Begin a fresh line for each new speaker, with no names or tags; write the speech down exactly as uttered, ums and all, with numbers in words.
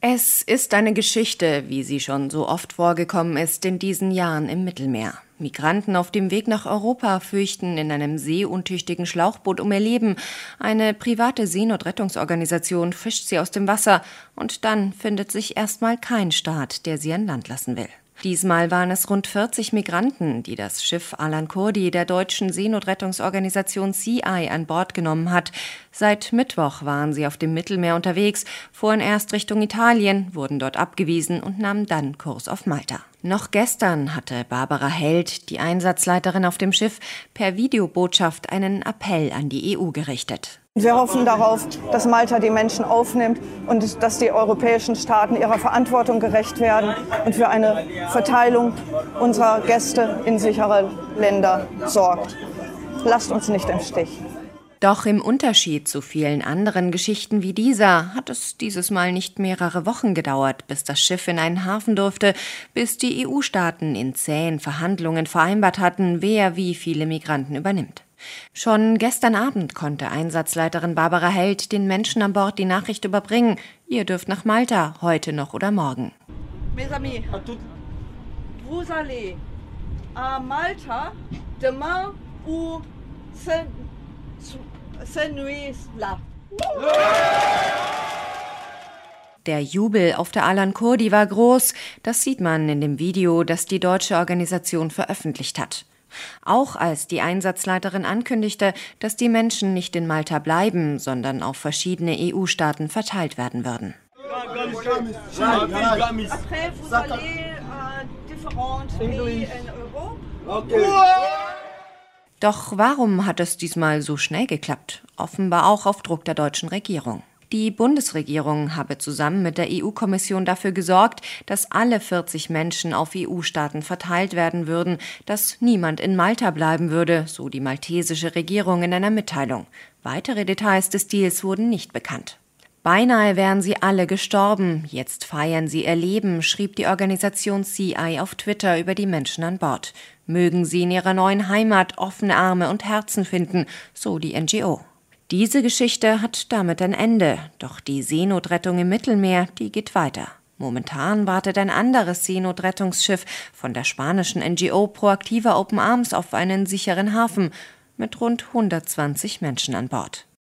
Es ist eine Geschichte, wie sie schon so oft vorgekommen ist in diesen Jahren im Mittelmeer. Migranten auf dem Weg nach Europa fürchten in einem seeuntüchtigen Schlauchboot um ihr Leben. Eine private Seenotrettungsorganisation fischt sie aus dem Wasser und dann findet sich erstmal kein Staat, der sie an Land lassen will. Diesmal waren es rund vierzig Migranten, die das Schiff Alan Kurdi der deutschen Seenotrettungsorganisation Sea Eye an Bord genommen hat. Seit Mittwoch waren sie auf dem Mittelmeer unterwegs, fuhren erst Richtung Italien, wurden dort abgewiesen und nahmen dann Kurs auf Malta. Noch gestern hatte Barbara Held, die Einsatzleiterin auf dem Schiff, per Videobotschaft einen Appell an die E U gerichtet.
Wir hoffen darauf, dass Malta die Menschen aufnimmt und dass die europäischen Staaten ihrer Verantwortung gerecht werden und für eine Verteilung unserer Gäste in sichere Länder sorgt. Lasst uns nicht im Stich.
Doch im Unterschied zu vielen anderen Geschichten wie dieser hat es dieses Mal nicht mehrere Wochen gedauert, bis das Schiff in einen Hafen durfte, bis die E U-Staaten in zähen Verhandlungen vereinbart hatten, wer wie viele Migranten übernimmt. Schon gestern Abend konnte Einsatzleiterin Barbara Held den Menschen an Bord die Nachricht überbringen, ihr dürft nach Malta, heute noch oder morgen.
Mes amis, vous allez à Malta demain ou cette nuit là.
Der Jubel auf der Alan Kurdi war groß, das sieht man in dem Video, das die deutsche Organisation veröffentlicht hat. Auch als die Einsatzleiterin ankündigte, dass die Menschen nicht in Malta bleiben, sondern auf verschiedene E U-Staaten verteilt werden würden. Doch warum hat es diesmal so schnell geklappt? Offenbar auch auf Druck der deutschen Regierung. Die Bundesregierung habe zusammen mit der E U-Kommission dafür gesorgt, dass alle vierzig Menschen auf E U-Staaten verteilt werden würden, dass niemand in Malta bleiben würde, so die maltesische Regierung in einer Mitteilung. Weitere Details des Deals wurden nicht bekannt. Beinahe wären sie alle gestorben, jetzt feiern sie ihr Leben, schrieb die Organisation Sea Eye auf Twitter über die Menschen an Bord. Mögen sie in ihrer neuen Heimat offene Arme und Herzen finden, so die N G O. Diese Geschichte hat damit ein Ende, doch die Seenotrettung im Mittelmeer, die geht weiter. Momentan wartet ein anderes Seenotrettungsschiff von der spanischen N G O Proactiva Open Arms auf einen sicheren Hafen mit rund hundertzwanzig Menschen an Bord.